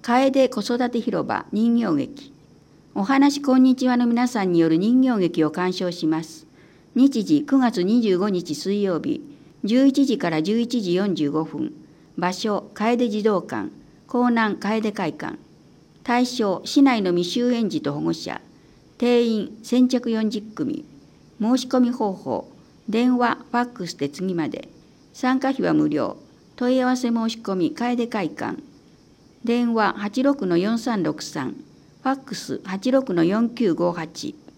楓子育て広場人形劇。お話こんにちはの皆さんによる人形劇を鑑賞します。日時9月25日水曜日、11時から11時45分。場所、楓児童館、江南楓会館。対象、市内の未就園児と保護者。定員、先着40組。申し込み方法、電話、ファックスで次まで。参加費は無料。問い合わせ申し込み、楓会館。電話86-4363、ファックス86-4958。